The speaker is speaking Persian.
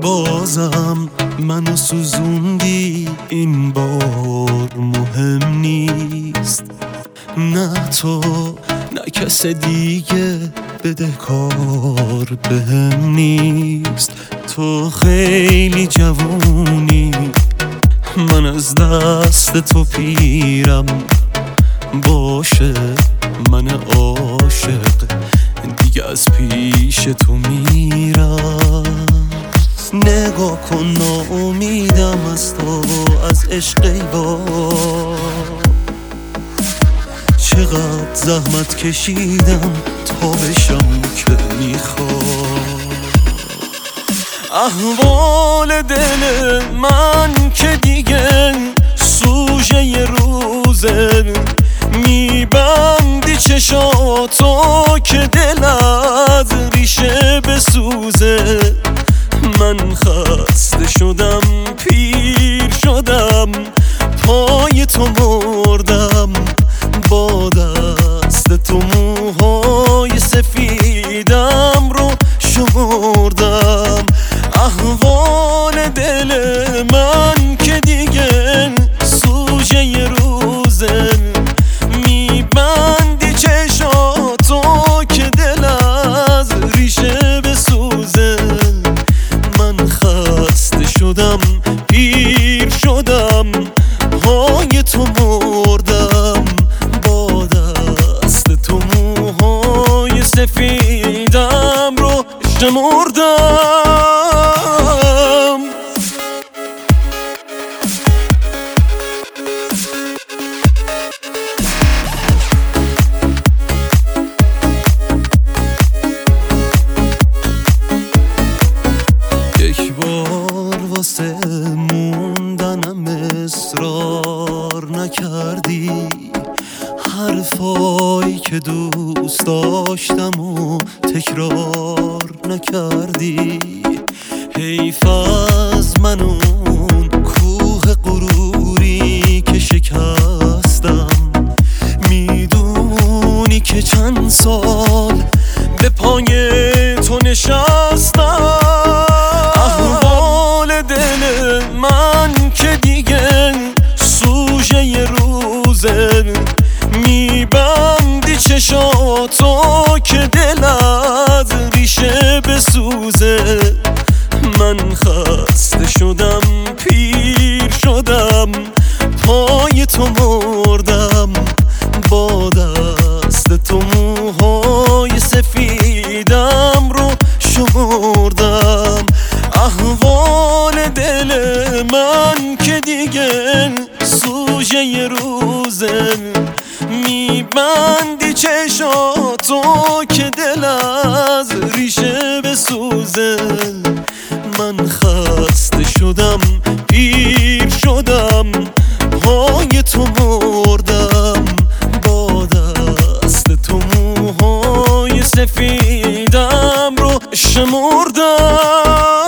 بازم منو سوزوندی، این بار مهم نیست. نه تو نه کس دیگه بدهکار بهم نیست. تو خیلی جوونی، من از دست تو پیرم. باشه من عاشق دیگه از پیش تو میرم. نگاه کن ناامیدم از تو، از عشق ای بابا. چقدر زحمت کشیدم تا بشم که میخوام. احوال دل من که دیگه سوژه ی روزه، میبندی چشاتو که دلت ریشه بسوزه. من خسته شدم، پیر شدم، پای تو مردم، با دست تو موهای سفیدم رو شمردم. احوال دل من که دیگه سوژه ی روزه، میبندی چشاتو که دل از ریشه بسوزه. من خسته شدم، پیر شدم، پای تو مردم، با دست تو موهای سفیدم رو شمردم. یک بار واسه موندنم اصرار نکردی، حرفایی که دوست داشتم و تکرار نکردی. حیف از من اون کوه غروری که شکستم. میدونی که چند سال به پای تو نشستم. احوال دل من که دیگه سوژه ی روزه، میبندی چشاتو که دلت ریشه بسوزه. من خسته شدم، پیر شدم، پای تو مردم، با دست تو موهای سفیدم رو شمردم. احوال دل من که دیگه سوژه ی روزه، میبندی چشاتو که دل از ریشه بسوزه. من خسته شدم، پیر شدم، پای تو مردم، با دست تو موهای سفیدم رو شمردم.